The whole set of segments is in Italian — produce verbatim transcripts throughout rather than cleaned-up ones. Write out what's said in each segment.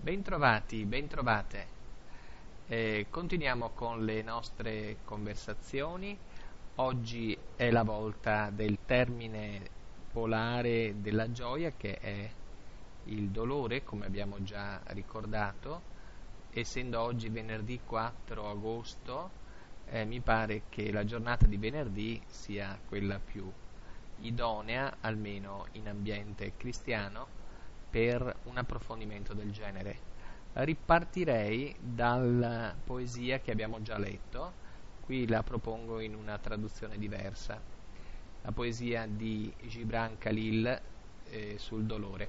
Bentrovati, bentrovate. Eh, continuiamo con le nostre conversazioni. Oggi è la volta del termine polare della gioia, che è il dolore, come abbiamo già ricordato. Essendo oggi venerdì quattro agosto, eh, mi pare che la giornata di venerdì sia quella più idonea, almeno in ambiente cristiano, per un approfondimento del genere. Ripartirei dalla poesia che abbiamo già letto, qui la propongo in una traduzione diversa, la poesia di Gibran Khalil eh, sul dolore.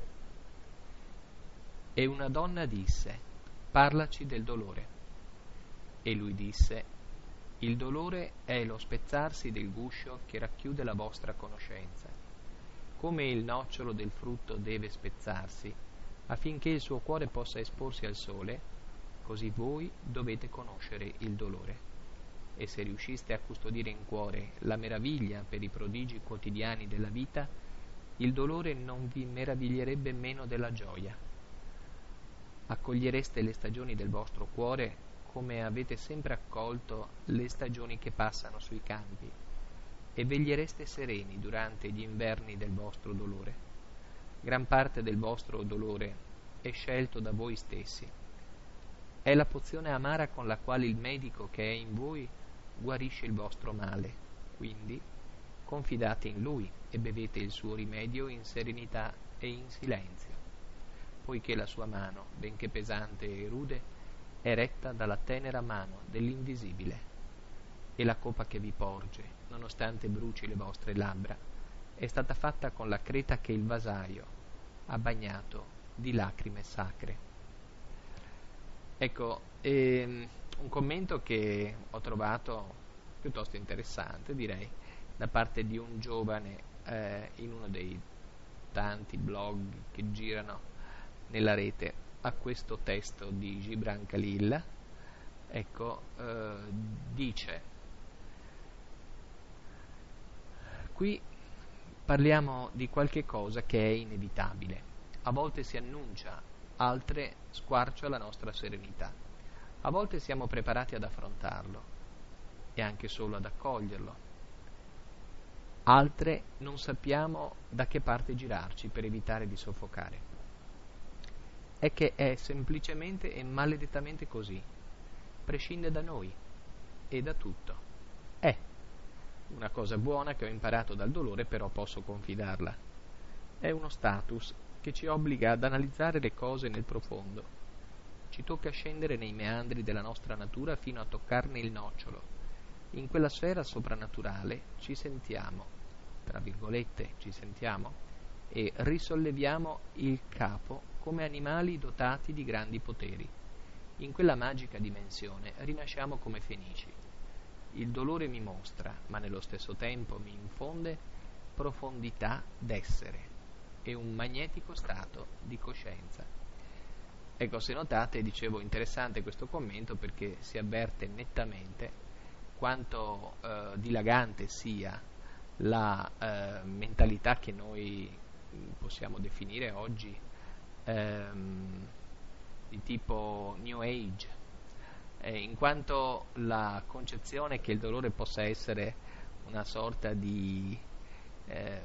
E una donna disse: parlaci del dolore. E lui disse: il dolore è lo spezzarsi del guscio che racchiude la vostra conoscenza. Come il nocciolo del frutto deve spezzarsi affinché il suo cuore possa esporsi al sole, così voi dovete conoscere il dolore. E se riusciste a custodire in cuore la meraviglia per i prodigi quotidiani della vita, il dolore non vi meraviglierebbe meno della gioia. Accogliereste le stagioni del vostro cuore come avete sempre accolto le stagioni che passano sui campi, e vegliereste sereni durante gli inverni del vostro dolore. Gran parte del vostro dolore è scelto da voi stessi. È la pozione amara con la quale il medico che è in voi guarisce il vostro male. Quindi confidate in lui e bevete il suo rimedio in serenità e in silenzio, poiché la sua mano, benché pesante e rude, è retta dalla tenera mano dell'invisibile. E la coppa che vi porge, nonostante bruci le vostre labbra, è stata fatta con la creta che il vasaio ha bagnato di lacrime sacre. Ecco, ehm, un commento che ho trovato piuttosto interessante, direi, da parte di un giovane eh, in uno dei tanti blog che girano nella rete a questo testo di Gibran Khalil. Ecco, eh, dice: qui parliamo di qualche cosa che è inevitabile. A volte si annuncia, altre squarcia la nostra serenità. A volte siamo preparati ad affrontarlo e anche solo ad accoglierlo. Altre non sappiamo da che parte girarci per evitare di soffocare. È che è semplicemente e maledettamente così. Prescinde da noi e da tutto. È una cosa buona che ho imparato dal dolore, però posso confidarla. È uno status che ci obbliga ad analizzare le cose nel profondo. Ci tocca scendere nei meandri della nostra natura fino a toccarne il nocciolo. In quella sfera soprannaturale ci sentiamo, tra virgolette ci sentiamo, e risolleviamo il capo come animali dotati di grandi poteri. In quella magica dimensione rinasciamo come fenici. Il dolore mi mostra, ma nello stesso tempo mi infonde profondità d'essere e un magnetico stato di coscienza. Ecco, se notate, dicevo, interessante questo commento perché si avverte nettamente quanto eh, dilagante sia la eh, mentalità che noi possiamo definire oggi ehm, di tipo New Age, eh, in quanto la concezione che il dolore possa essere una sorta di eh,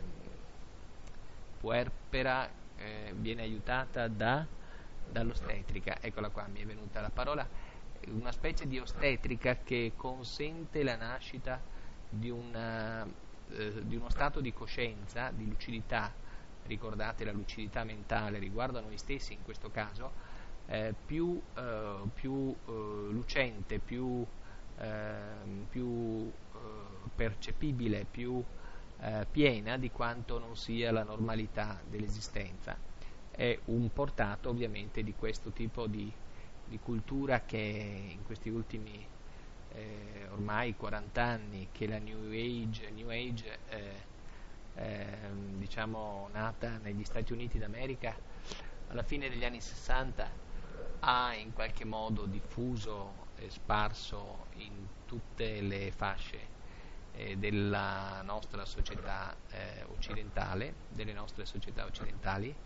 puerpera eh, viene aiutata da, dall'ostetrica, eccola qua, mi è venuta la parola, una specie di ostetrica che consente la nascita di, una, eh, di uno stato di coscienza, di lucidità. Ricordate, la lucidità mentale riguardo a noi stessi in questo caso, eh, più, eh, più eh, lucente, più, eh, più eh, percepibile, più eh, piena di quanto non sia la normalità dell'esistenza. È un portato ovviamente di questo tipo di, di cultura che in questi ultimi eh, ormai quaranta anni, che la New Age, New Age eh, eh, diciamo nata negli Stati Uniti d'America alla fine degli anni sessanta, ha in qualche modo diffuso e sparso in tutte le fasce eh, della nostra società eh, occidentale, delle nostre società occidentali,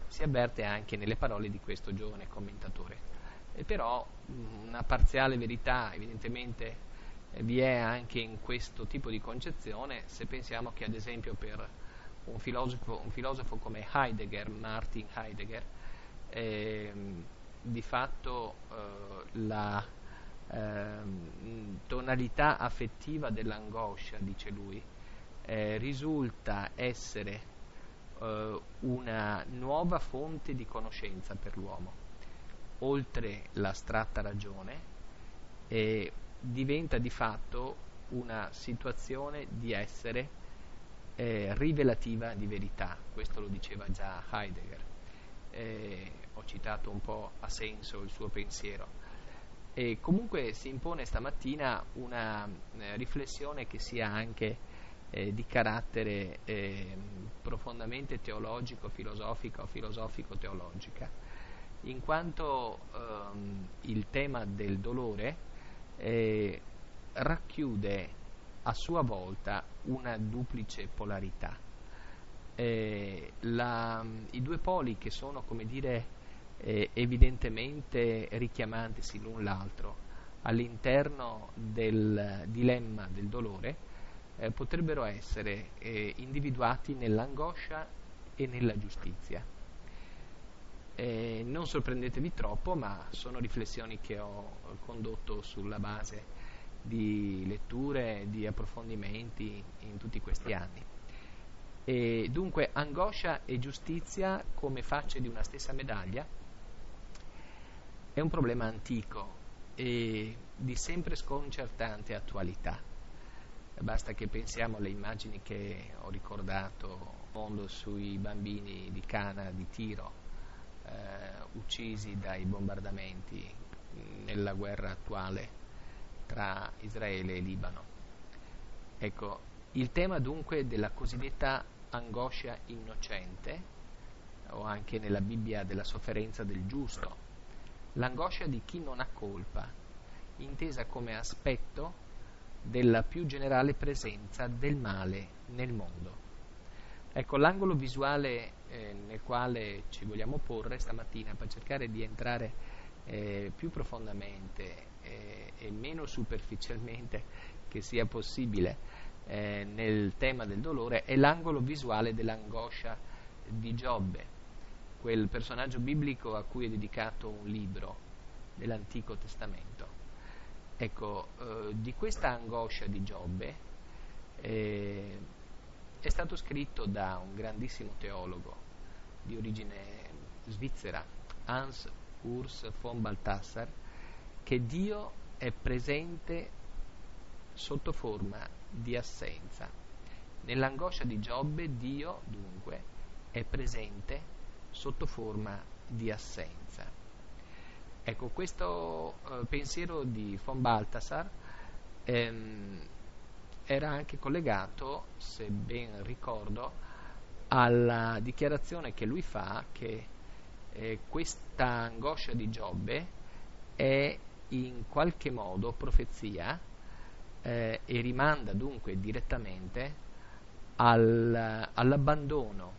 si avverte anche nelle parole di questo giovane commentatore. E però una parziale verità evidentemente eh, vi è anche in questo tipo di concezione, se pensiamo che ad esempio per un filosofo, un filosofo come Heidegger, Martin Heidegger, eh, di fatto eh, la eh, tonalità affettiva dell'angoscia, dice lui, eh, risulta essere eh, una nuova fonte di conoscenza per l'uomo, oltre l'astratta ragione, e diventa di fatto una situazione di essere eh, rivelativa di verità. Questo lo diceva già Heidegger. Eh, ho citato un po' a senso il suo pensiero. E comunque si impone stamattina una eh, riflessione che sia anche eh, di carattere eh, profondamente teologico, filosofico, filosofico-teologica, in quanto ehm, il tema del dolore eh, racchiude a sua volta una duplice polarità. Eh, la, I due poli che sono, come dire, eh, evidentemente richiamantisi l'un l'altro all'interno del dilemma del dolore eh, potrebbero essere eh, individuati nell'angoscia e nella giustizia. Eh, non sorprendetevi troppo, ma sono riflessioni che ho condotto sulla base di letture, di approfondimenti in tutti questi anni. E dunque angoscia e giustizia come facce di una stessa medaglia è un problema antico e di sempre sconcertante attualità. Basta che pensiamo alle immagini che ho ricordato mondo sui bambini di Cana, di Tiro, eh, uccisi dai bombardamenti nella guerra attuale tra Israele e Libano. Ecco, il tema dunque della cosiddetta angoscia innocente, o anche nella Bibbia della sofferenza del giusto, l'angoscia di chi non ha colpa, intesa come aspetto della più generale presenza del male nel mondo. Ecco, l'angolo visuale eh, nel quale ci vogliamo porre stamattina per cercare di entrare eh, più profondamente eh, e meno superficialmente che sia possibile eh, nel tema del dolore è l'angolo visuale dell'angoscia di Giobbe, quel personaggio biblico a cui è dedicato un libro dell'Antico Testamento. Ecco, eh, di questa angoscia di Giobbe eh, è stato scritto da un grandissimo teologo di origine svizzera, Hans Urs von Balthasar, che Dio è presente sotto forma di assenza. Nell'angoscia di Giobbe Dio, dunque, è presente sotto forma di assenza. Ecco, questo eh, pensiero di von Balthasar ehm, era anche collegato, se ben ricordo, alla dichiarazione che lui fa che eh, questa angoscia di Giobbe è in qualche modo profezia eh, e rimanda dunque direttamente al, all'abbandono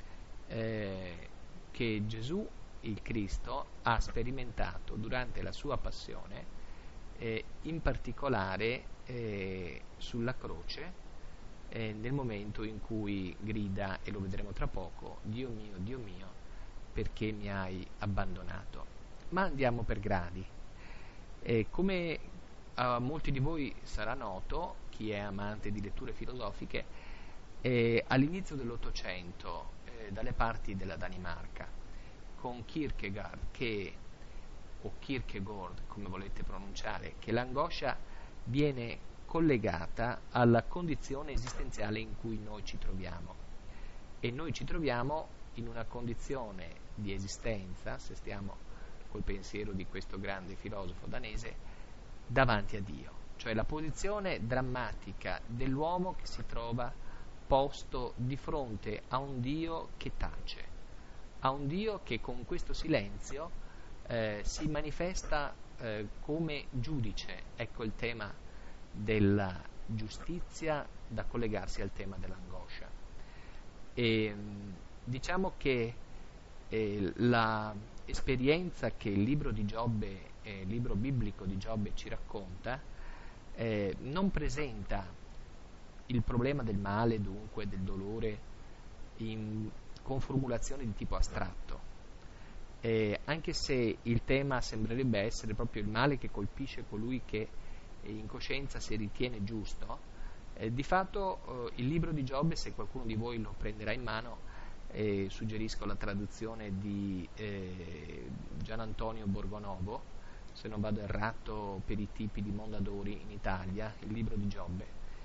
eh, che Gesù, il Cristo, ha sperimentato durante la sua passione, eh, in particolare eh, sulla croce, eh, nel momento in cui grida, e lo vedremo tra poco, Dio mio, Dio mio, perché mi hai abbandonato. Ma andiamo per gradi. Eh, come a molti di voi sarà noto, chi è amante di letture filosofiche, eh, all'inizio dell'Ottocento, eh, dalle parti della Danimarca, con Kierkegaard, che, o Kierkegaard, come volete pronunciare, che l'angoscia viene collegata alla condizione esistenziale in cui noi ci troviamo. E noi ci troviamo in una condizione di esistenza, se stiamo col pensiero di questo grande filosofo danese, davanti a Dio, cioè la posizione drammatica dell'uomo che si trova posto di fronte a un Dio che tace, a un Dio che con questo silenzio eh, si manifesta eh, come giudice. Ecco il tema della giustizia da collegarsi al tema dell'angoscia. E diciamo che eh, l'esperienza che il libro di Giobbe, eh, il libro biblico di Giobbe ci racconta, eh, non presenta il problema del male, dunque del dolore, in, con formulazioni di tipo astratto. Eh, anche se il tema sembrerebbe essere proprio il male che colpisce colui che eh, in coscienza si ritiene giusto, eh, di fatto eh, il libro di Giobbe, se qualcuno di voi lo prenderà in mano, eh, suggerisco la traduzione di eh, Gian Antonio Borgonovo, se non vado errato, per i tipi di Mondadori in Italia, il libro di Giobbe,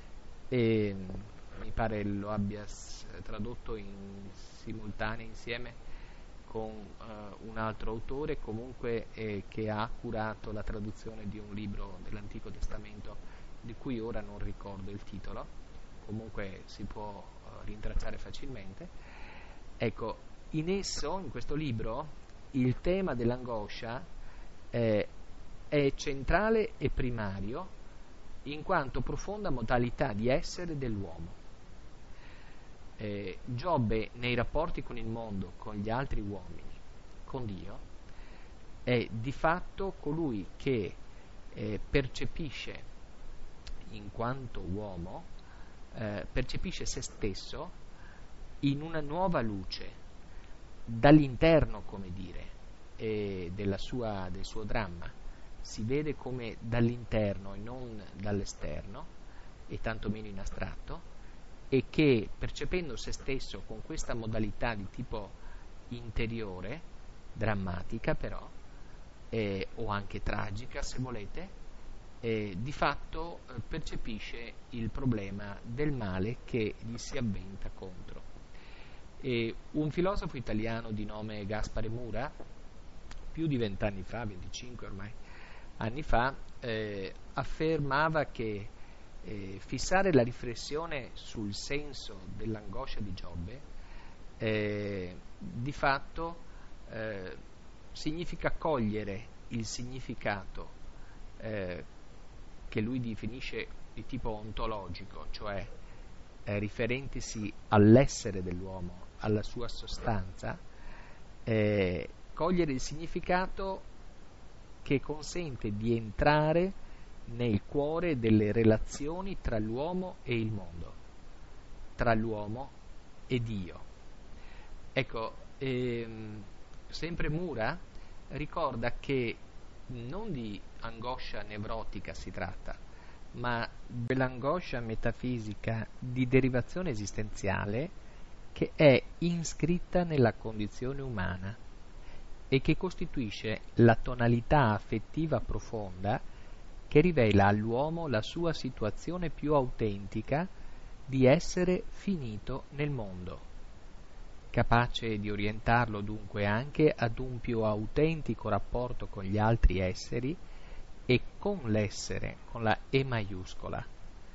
e mi pare lo abbia s- tradotto in simultanea insieme con uh, un altro autore, comunque eh, che ha curato la traduzione di un libro dell'Antico Testamento di cui ora non ricordo il titolo, comunque si può uh, rintracciare facilmente. Ecco, in esso, in questo libro, il tema dell'angoscia eh, è centrale e primario in quanto profonda modalità di essere dell'uomo. Eh, Giobbe nei rapporti con il mondo, con gli altri uomini, con Dio, è di fatto colui che eh, percepisce, in quanto uomo, eh, percepisce se stesso in una nuova luce, dall'interno, come dire, eh, della sua, del suo dramma. Si vede come dall'interno e non dall'esterno, e tantomeno in astratto, e che percependo se stesso con questa modalità di tipo interiore, drammatica però, eh, o anche tragica se volete, eh, di fatto eh, percepisce il problema del male che gli si avventa contro. E un filosofo italiano di nome Gaspare Mura, più di vent'anni fa, venticinque ormai anni fa, eh, affermava che Eh, fissare la riflessione sul senso dell'angoscia di Giobbe eh, di fatto eh, significa cogliere il significato eh, che lui definisce di tipo ontologico, cioè eh, riferentisi all'essere dell'uomo, alla sua sostanza, eh, cogliere il significato che consente di entrare nel cuore delle relazioni tra l'uomo e il mondo, tra l'uomo e Dio. Ecco, ehm, sempre Mura ricorda che non di angoscia nevrotica si tratta, ma dell'angoscia metafisica di derivazione esistenziale che è iscritta nella condizione umana e che costituisce la tonalità affettiva profonda che rivela all'uomo la sua situazione più autentica di essere finito nel mondo, capace di orientarlo dunque anche ad un più autentico rapporto con gli altri esseri e con l'essere, con la E maiuscola,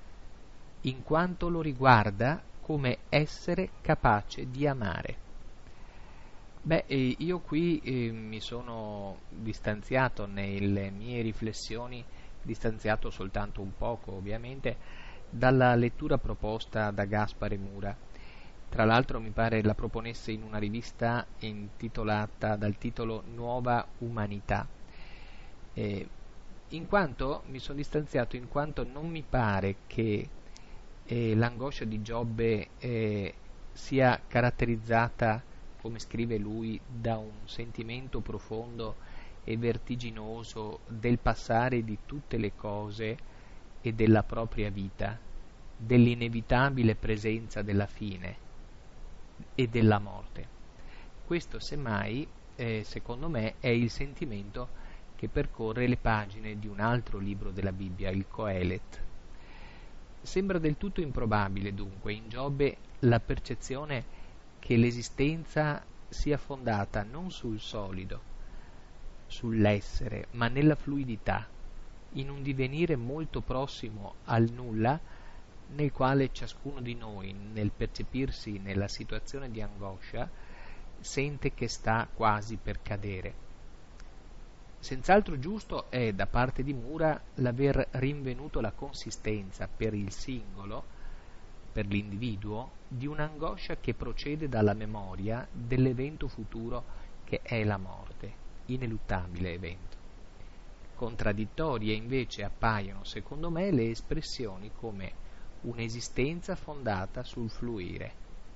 in quanto lo riguarda come essere capace di amare. Beh, eh, io qui eh, mi sono distanziato nelle mie riflessioni, distanziato soltanto un poco ovviamente, dalla lettura proposta da Gaspare Mura. Tra l'altro mi pare la proponesse in una rivista intitolata dal titolo Nuova Umanità. Eh, in quanto mi sono distanziato, in quanto non mi pare che eh, l'angoscia di Giobbe eh, sia caratterizzata, come scrive lui, da un sentimento profondo e vertiginoso del passare di tutte le cose e della propria vita, dell'inevitabile presenza della fine e della morte. Questo semmai, eh, secondo me, è il sentimento che percorre le pagine di un altro libro della Bibbia, il Coelet. Sembra del tutto improbabile, dunque, in Giobbe la percezione che l'esistenza sia fondata non sul solido, sull'essere, ma nella fluidità, in un divenire molto prossimo al nulla, nel quale ciascuno di noi, nel percepirsi nella situazione di angoscia, sente che sta quasi per cadere. Senz'altro giusto è da parte di Mura l'aver rinvenuto la consistenza per il singolo per l'individuo di un'angoscia che procede dalla memoria dell'evento futuro che è la morte, ineluttabile evento. Contraddittorie invece appaiono, secondo me, le espressioni come un'esistenza fondata sul fluire,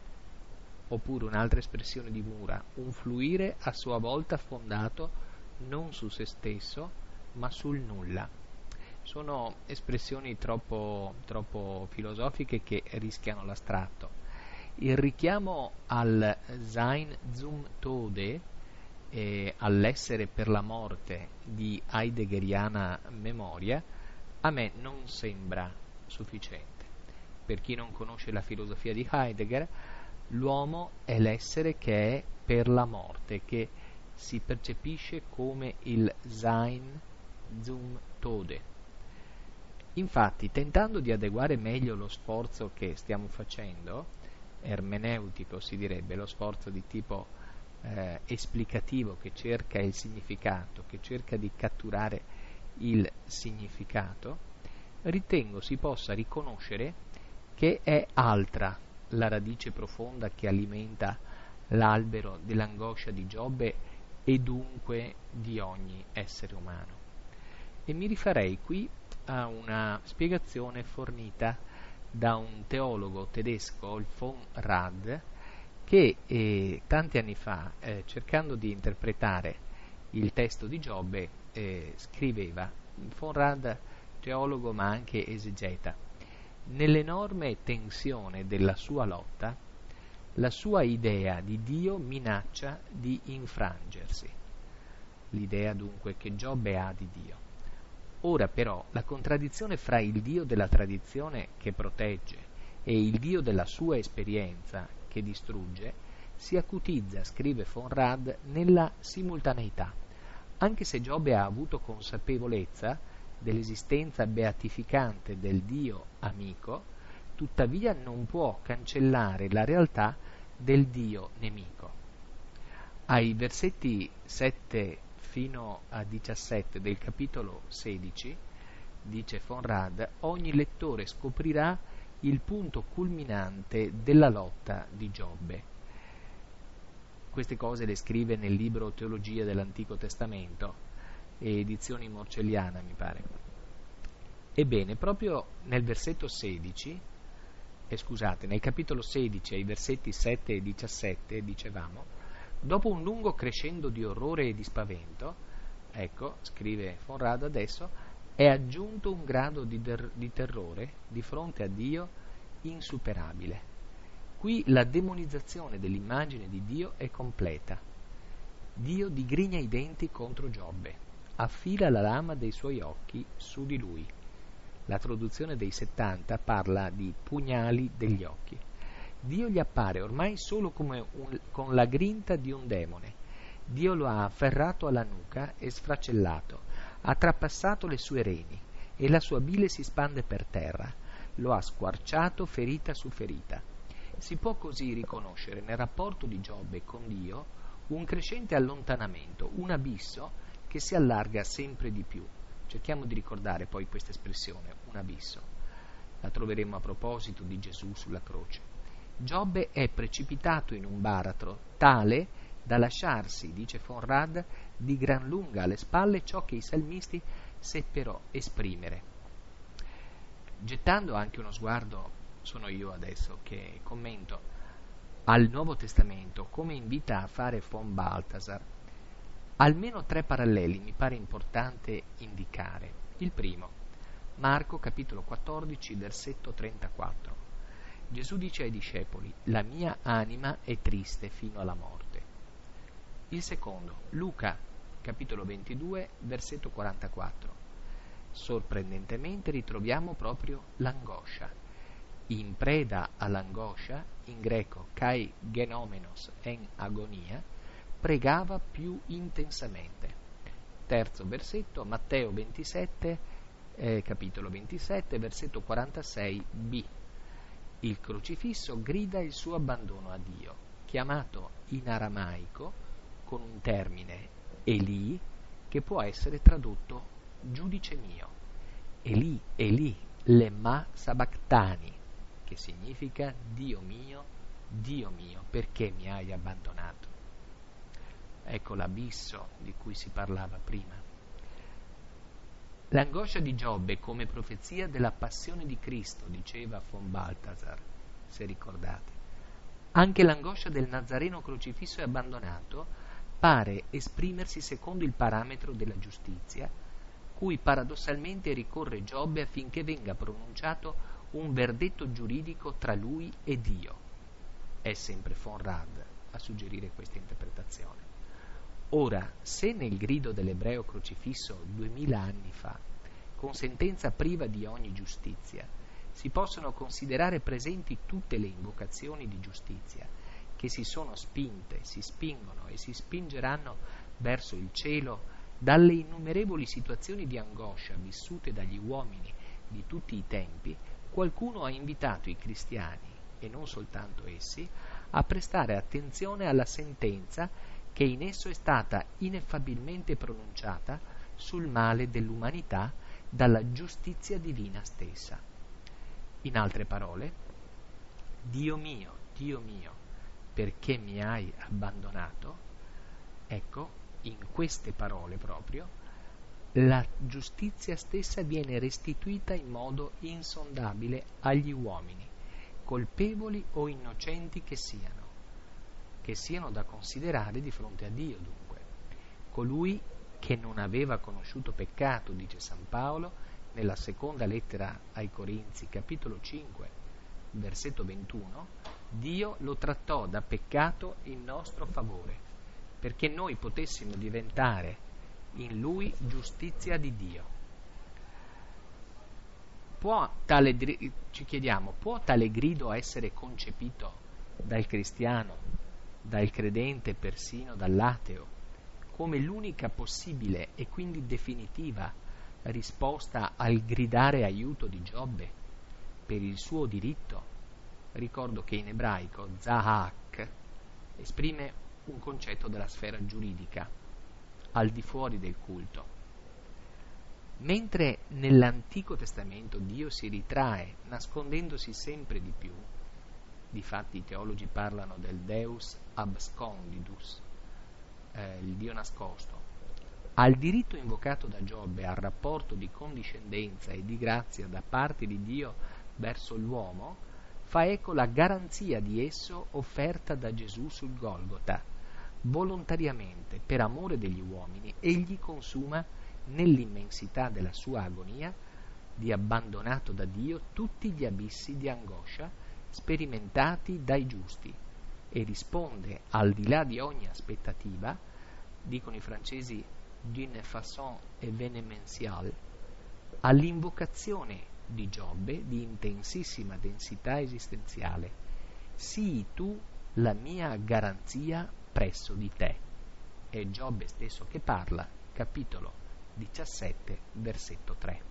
oppure un'altra espressione di Mura, un fluire a sua volta fondato non su se stesso, ma sul nulla. Sono espressioni troppo, troppo filosofiche che rischiano l'astratto. Il richiamo al Sein zum Tode, eh, all'essere per la morte di heideggeriana memoria, a me non sembra sufficiente. Per chi non conosce la filosofia di Heidegger, l'uomo è l'essere che è per la morte, che si percepisce come il Sein zum Tode. Infatti, tentando di adeguare meglio lo sforzo che stiamo facendo, ermeneutico si direbbe, lo sforzo di tipo eh, esplicativo che cerca il significato, che cerca di catturare il significato, ritengo si possa riconoscere che è altra la radice profonda che alimenta l'albero dell'angoscia di Giobbe e dunque di ogni essere umano. E mi rifarei qui a una spiegazione fornita da un teologo tedesco, il von Rad, che eh, tanti anni fa, eh, cercando di interpretare il testo di Giobbe, eh, scriveva, von Rad, teologo ma anche esegeta, nell'enorme tensione della sua lotta, la sua idea di Dio minaccia di infrangersi. L'idea dunque che Giobbe ha di Dio. Ora però la contraddizione fra il Dio della tradizione che protegge e il Dio della sua esperienza che distrugge si acutizza, scrive von Rad, nella simultaneità. Anche se Giobbe ha avuto consapevolezza dell'esistenza beatificante del Dio amico, tuttavia non può cancellare la realtà del Dio nemico. Ai versetti sette fino a diciassette del capitolo sedici, dice von Rad, ogni lettore scoprirà il punto culminante della lotta di Giobbe. Queste cose le scrive nel libro Teologia dell'Antico Testamento, edizioni Morcelliana mi pare. Ebbene, proprio nel versetto sedici, eh, scusate, nel capitolo sedici ai versetti sette e diciassette, dicevamo, dopo un lungo crescendo di orrore e di spavento, ecco, scrive von Rad adesso, è aggiunto un grado di, der- di terrore di fronte a Dio insuperabile. Qui la demonizzazione dell'immagine di Dio è completa. Dio digrigna i denti contro Giobbe, affila la lama dei suoi occhi su di lui. La traduzione dei settanta parla di pugnali degli occhi. Dio gli appare ormai solo come un, con la grinta di un demone. Dio lo ha afferrato alla nuca e sfracellato, ha trapassato le sue reni e la sua bile si spande per terra, lo ha squarciato ferita su ferita. Si può così riconoscere nel rapporto di Giobbe con Dio un crescente allontanamento, un abisso che si allarga sempre di più. Cerchiamo di ricordare poi questa espressione, un abisso. La troveremo a proposito di Gesù sulla croce. Giobbe è precipitato in un baratro tale da lasciarsi, dice von Rad, di gran lunga alle spalle ciò che i salmisti seppero esprimere. Gettando anche uno sguardo, sono io adesso che commento, al Nuovo Testamento, come invita a fare von Balthasar, almeno tre paralleli mi pare importante indicare. Il primo, Marco capitolo quattordici, versetto trentaquattro. Gesù dice ai discepoli, la mia anima è triste fino alla morte. Il secondo, Luca capitolo ventidue, versetto quarantaquattro. Sorprendentemente ritroviamo proprio l'angoscia. In preda all'angoscia, in greco kai genomenos en agonia, pregava più intensamente. Terzo versetto, Matteo ventisette, eh, capitolo ventisette, versetto quarantasei b. Il crocifisso grida il suo abbandono a Dio, chiamato in aramaico con un termine Eli, che può essere tradotto giudice mio. Eli, Eli, lema sabachthani, che significa Dio mio, Dio mio, perché mi hai abbandonato? Ecco l'abisso di cui si parlava prima. L'angoscia di Giobbe come profezia della passione di Cristo, diceva von Balthasar, se ricordate. Anche l'angoscia del Nazareno crocifisso e abbandonato pare esprimersi secondo il parametro della giustizia, cui paradossalmente ricorre Giobbe affinché venga pronunciato un verdetto giuridico tra lui e Dio. È sempre von Rad a suggerire questa interpretazione. Ora, se nel grido dell'ebreo crocifisso duemila anni fa, con sentenza priva di ogni giustizia, si possono considerare presenti tutte le invocazioni di giustizia che si sono spinte, si spingono e si spingeranno verso il cielo dalle innumerevoli situazioni di angoscia vissute dagli uomini di tutti i tempi, qualcuno ha invitato i cristiani, e non soltanto essi, a prestare attenzione alla sentenza che in esso è stata ineffabilmente pronunciata sul male dell'umanità dalla giustizia divina stessa. In altre parole, Dio mio, Dio mio, perché mi hai abbandonato? Ecco, in queste parole proprio, la giustizia stessa viene restituita in modo insondabile agli uomini, colpevoli o innocenti che siano, che siano da considerare di fronte a Dio dunque. Colui che non aveva conosciuto peccato, dice San Paolo, nella seconda lettera ai Corinzi, capitolo cinque, versetto ventuno, Dio lo trattò da peccato in nostro favore, perché noi potessimo diventare in Lui giustizia di Dio. Può tale, ci chiediamo, può tale grido essere concepito dal cristiano, dal credente, persino dall'ateo, come l'unica possibile e quindi definitiva risposta al gridare aiuto di Giobbe per il suo diritto? Ricordo che in ebraico zahak esprime un concetto della sfera giuridica, al di fuori del culto. Mentre nell'Antico Testamento Dio si ritrae, nascondendosi sempre di più, difatti i teologi parlano del Deus abscondidus, eh, il Dio nascosto, al diritto invocato da Giobbe, al rapporto di condiscendenza e di grazia da parte di Dio verso l'uomo, fa eco la garanzia di esso offerta da Gesù sul Golgota. Volontariamente, per amore degli uomini, egli consuma nell'immensità della sua agonia di abbandonato da Dio tutti gli abissi di angoscia sperimentati dai giusti e risponde al di là di ogni aspettativa, dicono i francesi d'une façon événementielle, all'invocazione di Giobbe di intensissima densità esistenziale: sii tu la mia garanzia presso di te. È Giobbe stesso che parla, capitolo diciassette, versetto tre.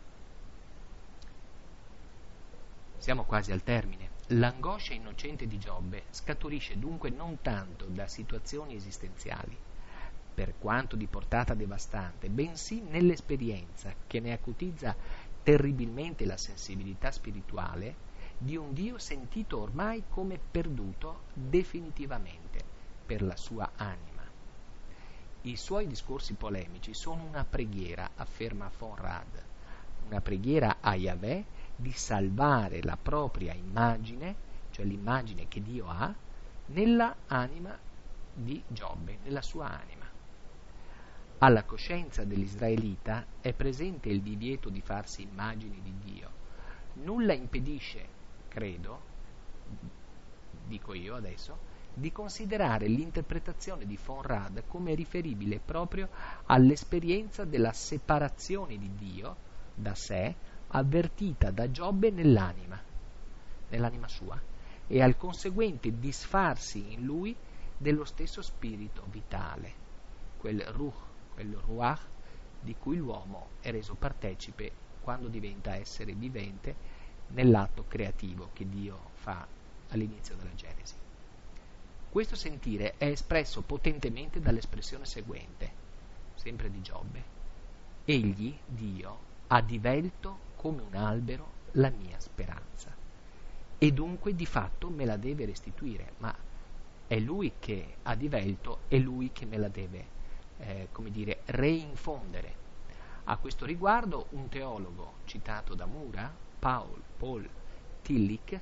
Siamo quasi al termine. L'angoscia innocente di Giobbe scaturisce dunque non tanto da situazioni esistenziali, per quanto di portata devastante, bensì nell'esperienza che ne acutizza terribilmente la sensibilità spirituale di un Dio sentito ormai come perduto definitivamente per la sua anima. I suoi discorsi polemici sono una preghiera, afferma von Rad, una preghiera a Yahweh di salvare la propria immagine, cioè l'immagine che Dio ha, nella anima di Giobbe, nella sua anima. Alla coscienza dell'israelita è presente il divieto di farsi immagini di Dio. Nulla impedisce, credo, dico io adesso, di considerare l'interpretazione di von Rad come riferibile proprio all'esperienza della separazione di Dio da sé avvertita da Giobbe nell'anima, nell'anima sua, e al conseguente disfarsi in lui dello stesso spirito vitale, quel ruh, quel ruach di cui l'uomo è reso partecipe quando diventa essere vivente nell'atto creativo che Dio fa all'inizio della Genesi. Questo sentire è espresso potentemente dall'espressione seguente, sempre di Giobbe: egli, Dio, ha divelto come un albero la mia speranza. e dunque di fatto me la deve restituire, ma è lui che ha divelto, è lui che me la deve, eh, come dire, reinfondere. A questo riguardo un teologo citato da Mura, Paul, Paul Tillich,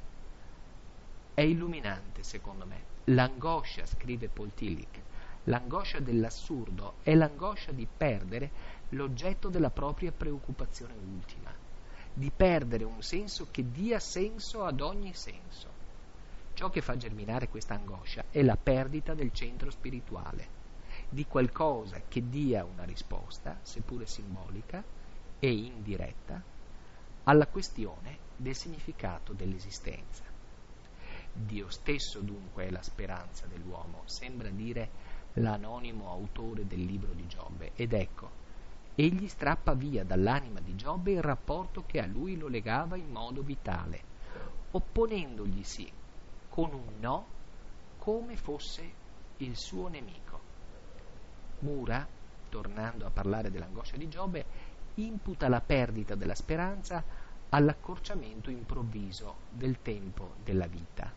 è illuminante secondo me. L'angoscia, scrive Paul Tillich, l'angoscia dell'assurdo è l'angoscia di perdere l'oggetto della propria preoccupazione ultima, di perdere un senso che dia senso ad ogni senso. Ciò che fa germinare questa angoscia è la perdita del centro spirituale, di qualcosa che dia una risposta, seppure simbolica e indiretta, alla questione del significato dell'esistenza. Dio stesso dunque è la speranza dell'uomo, sembra dire l'anonimo autore del libro di Giobbe, ed ecco, egli strappa via dall'anima di Giobbe il rapporto che a lui lo legava in modo vitale, opponendoglisi con un no come fosse il suo nemico. Mura, tornando a parlare dell'angoscia di Giobbe, imputa la perdita della speranza all'accorciamento improvviso del tempo della vita.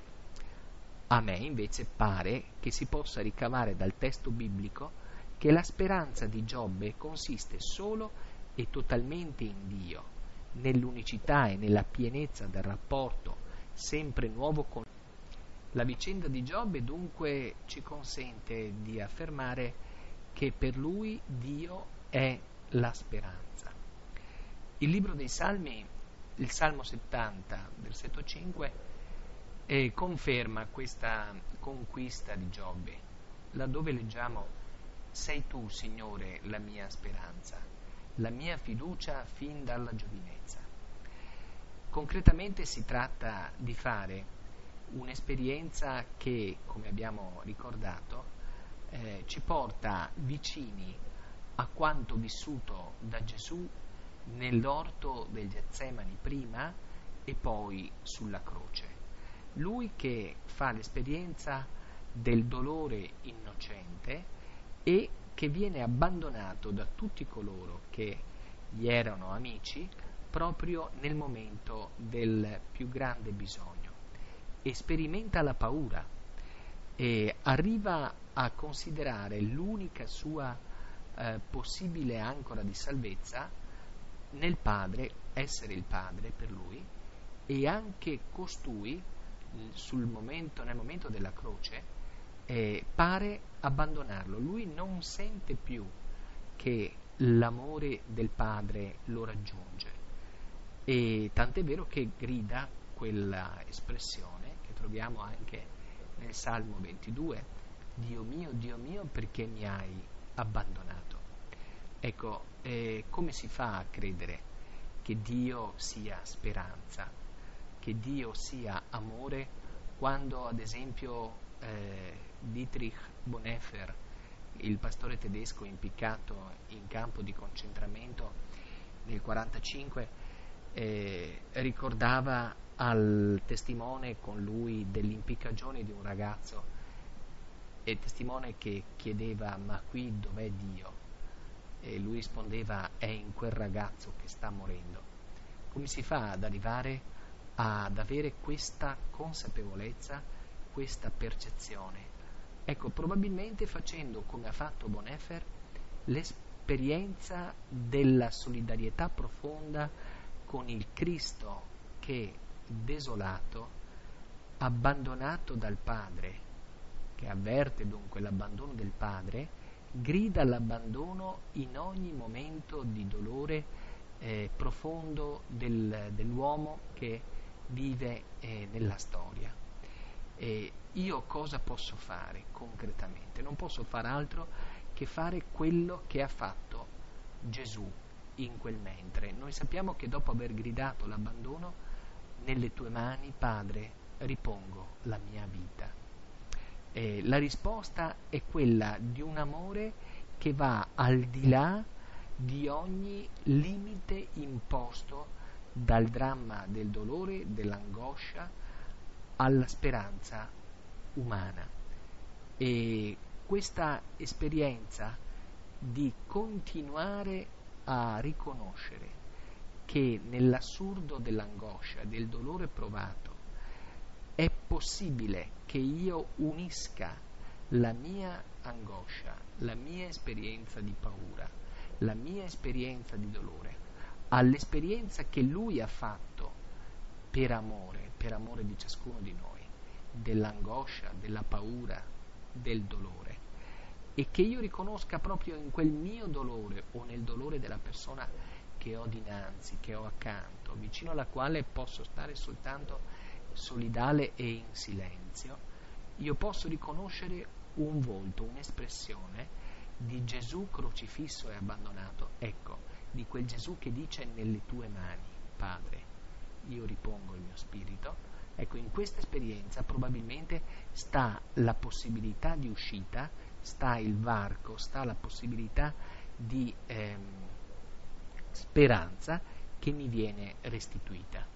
A me invece pare che si possa ricavare dal testo biblico che la speranza di Giobbe consiste solo e totalmente in Dio, nell'unicità e nella pienezza del rapporto sempre nuovo con Lui. La vicenda di Giobbe dunque ci consente di affermare che per lui Dio è la speranza. Il libro dei Salmi, il Salmo settanta, versetto cinque, eh, conferma questa conquista di Giobbe, laddove leggiamo: sei tu, Signore, la mia speranza, la mia fiducia fin dalla giovinezza. Concretamente si tratta di fare un'esperienza che, come abbiamo ricordato, eh, ci porta vicini a quanto vissuto da Gesù nell'orto del Getsemani prima e poi sulla croce. Lui che fa l'esperienza del dolore innocente e che viene abbandonato da tutti coloro che gli erano amici proprio nel momento del più grande bisogno. E sperimenta la paura e arriva a considerare l'unica sua eh, possibile ancora di salvezza nel Padre, essere il Padre per lui, e anche costui sul momento, nel momento della croce eh, pare abbandonarlo. Lui non sente più che l'amore del Padre lo raggiunge, e tant'è vero che grida quella espressione che troviamo anche nel Salmo ventidue: Dio mio, Dio mio, perché mi hai abbandonato? Ecco, eh, come si fa a credere che Dio sia speranza, che Dio sia amore, quando ad esempio eh, Dietrich Bonhoeffer, il pastore tedesco impiccato in campo di concentramento nel quarantacinque, eh, ricordava al testimone con lui dell'impiccagione di un ragazzo, e testimone che chiedeva: ma qui dov'è Dio? E lui rispondeva: è in quel ragazzo che sta morendo. Come si fa ad arrivare ad avere questa consapevolezza, questa percezione? Ecco, probabilmente facendo, come ha fatto Bonhoeffer, l'esperienza della solidarietà profonda con il Cristo che, desolato, abbandonato dal Padre, che avverte dunque l'abbandono del Padre, grida l'abbandono in ogni momento di dolore eh, profondo del, dell'uomo che vive eh, nella storia. E io cosa posso fare concretamente? Non posso fare altro che fare quello che ha fatto Gesù in quel mentre. Noi sappiamo che dopo aver gridato l'abbandono: nelle tue mani, Padre, ripongo la mia vita. Eh, la risposta è quella di un amore che va al di là di ogni limite imposto dal dramma del dolore, dell'angoscia, alla speranza umana. E questa esperienza di continuare a riconoscere che nell'assurdo dell'angoscia, del dolore provato, è possibile che io unisca la mia angoscia, la mia esperienza di paura, la mia esperienza di dolore, all'esperienza che lui ha fatto per amore, per amore di ciascuno di noi, dell'angoscia, della paura, del dolore, e che io riconosca proprio in quel mio dolore o nel dolore della persona che ho dinanzi, che ho accanto, vicino alla quale posso stare soltanto solidale e in silenzio, io posso riconoscere un volto, un'espressione di Gesù crocifisso e abbandonato, ecco, di quel Gesù che dice: nelle tue mani, Padre, io ripongo il mio spirito. Ecco, in questa esperienza probabilmente sta la possibilità di uscita, sta il varco, sta la possibilità di ehm, speranza che mi viene restituita.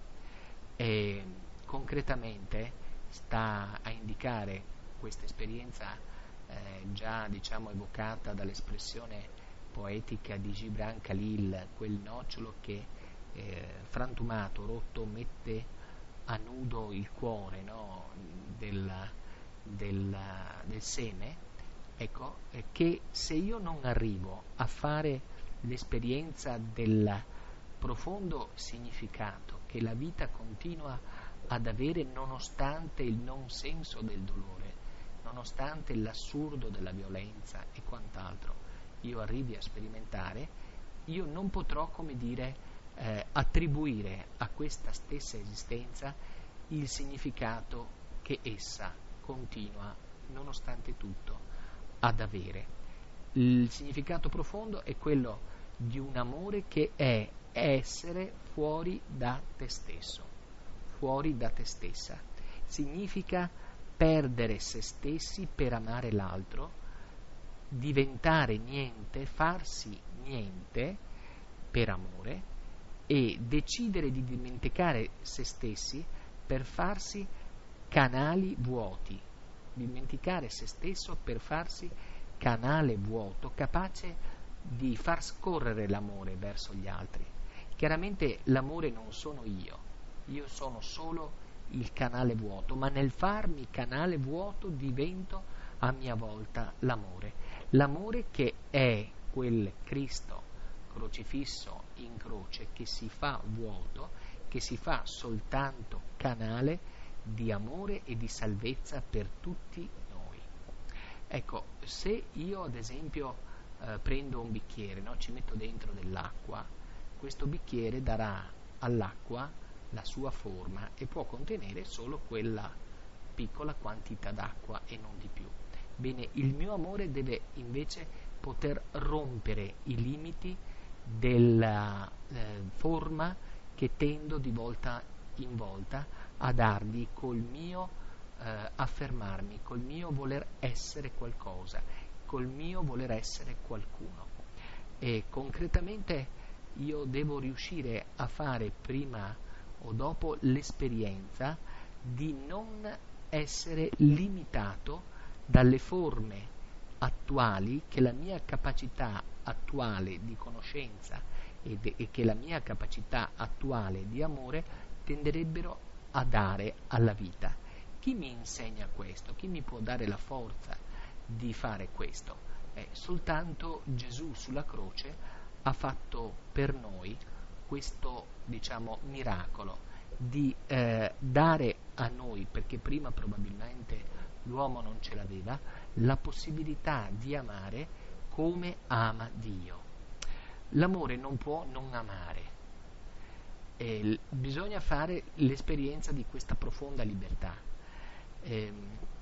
E concretamente sta a indicare questa esperienza eh, già diciamo evocata dall'espressione poetica di Gibran Khalil, quel nocciolo che eh, frantumato, rotto, mette a nudo il cuore, no, del, del, del seme, ecco, eh, che se io non arrivo a fare l'esperienza del profondo significato che la vita continua ad avere nonostante il non senso del dolore, nonostante l'assurdo della violenza e quant'altro, io arrivi a sperimentare, io non potrò, come dire, eh, attribuire a questa stessa esistenza il significato che essa continua, nonostante tutto, ad avere. Il significato profondo è quello di un amore che è essere fuori da te stesso, fuori da te stessa. Significa perdere se stessi per amare l'altro, diventare niente, farsi niente per amore e decidere di dimenticare se stessi per farsi canali vuoti, dimenticare se stesso per farsi canale vuoto capace di far scorrere l'amore verso gli altri. Chiaramente l'amore non sono io, io sono solo il canale vuoto, ma nel farmi canale vuoto divento a mia volta l'amore. L'amore che è quel Cristo crocifisso in croce che si fa vuoto, che si fa soltanto canale di amore e di salvezza per tutti noi. Ecco, se io ad esempio eh, prendo un bicchiere, no, ci metto dentro dell'acqua, questo bicchiere darà all'acqua la sua forma e può contenere solo quella piccola quantità d'acqua e non di più. Bene, il mio amore deve invece poter rompere i limiti della eh, forma che tendo di volta in volta a dargli col mio eh, affermarmi, col mio voler essere qualcosa, col mio voler essere qualcuno. E concretamente io devo riuscire a fare prima o dopo l'esperienza di non essere limitato dalle forme attuali che la mia capacità attuale di conoscenza e, de- e che la mia capacità attuale di amore tenderebbero a dare alla vita. Chi mi insegna questo? Chi mi può dare la forza di fare questo? Eh, soltanto Gesù sulla croce ha fatto per noi questo, diciamo, miracolo di eh, dare a noi, perché prima probabilmente l'uomo non ce l'aveva, la possibilità di amare come ama Dio. L'amore non può non amare, e bisogna fare l'esperienza di questa profonda libertà. Eh,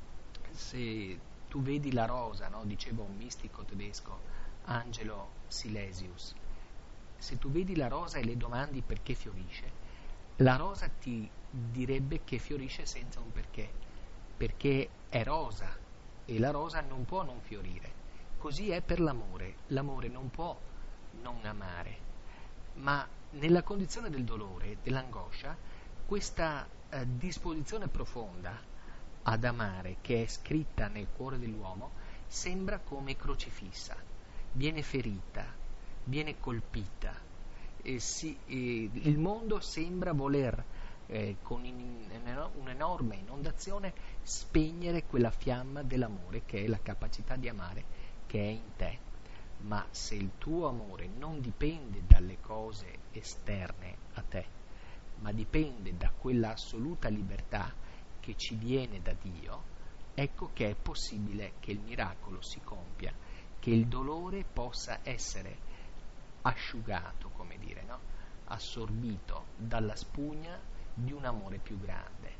se tu vedi la rosa, no? Diceva un mistico tedesco, Angelo Silesius, se tu vedi la rosa e le domandi perché fiorisce, la rosa ti direbbe che fiorisce senza un perché, perché è rosa e la rosa non può non fiorire. Così è per l'amore, l'amore non può non amare, ma nella condizione del dolore, dell'angoscia, questa eh, disposizione profonda ad amare che è scritta nel cuore dell'uomo sembra come crocifissa, viene ferita, viene colpita, e si, e il mondo sembra voler eh, con in, un'enorme inondazione, spegnere quella fiamma dell'amore che è la capacità di amare che è in te. Ma se il tuo amore non dipende dalle cose esterne a te, ma dipende da quella assoluta libertà che ci viene da Dio, ecco che è possibile che il miracolo si compia, che il dolore possa essere asciugato, come dire, no? Assorbito dalla spugna di un amore più grande.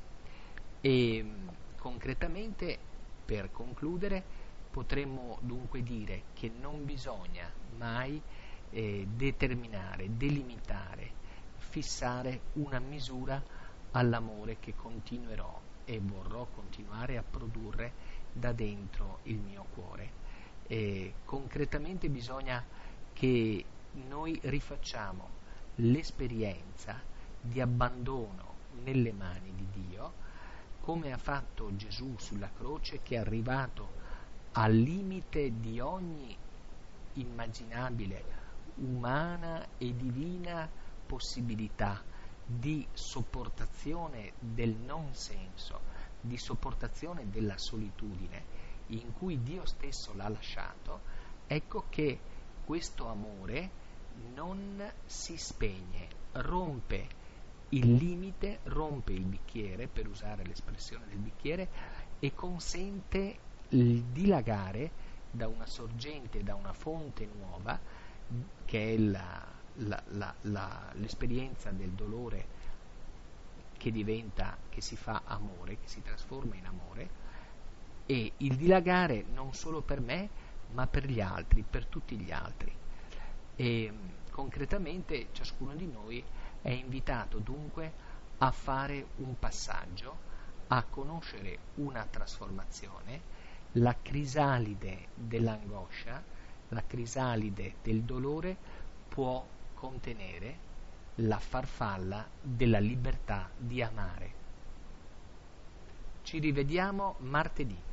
E concretamente, per concludere, potremmo dunque dire che non bisogna mai eh, determinare, delimitare, fissare una misura all'amore che continuerò e vorrò continuare a produrre da dentro il mio cuore. E concretamente bisogna che noi rifacciamo l'esperienza di abbandono nelle mani di Dio, come ha fatto Gesù sulla croce, che è arrivato al limite di ogni immaginabile, umana e divina possibilità di sopportazione del non senso, di sopportazione della solitudine in cui Dio stesso l'ha lasciato. Ecco che questo amore non si spegne, rompe il limite, rompe il bicchiere, per usare l'espressione del bicchiere, e consente il dilagare da una sorgente, da una fonte nuova, che è la, la, la, la, l'esperienza del dolore che diventa, che si fa amore, che si trasforma in amore, e il dilagare non solo per me, ma per gli altri, per tutti gli altri. E concretamente ciascuno di noi è invitato dunque a fare un passaggio, a conoscere una trasformazione, la crisalide dell'angoscia, la crisalide del dolore può contenere la farfalla della libertà di amare. Ci rivediamo martedì.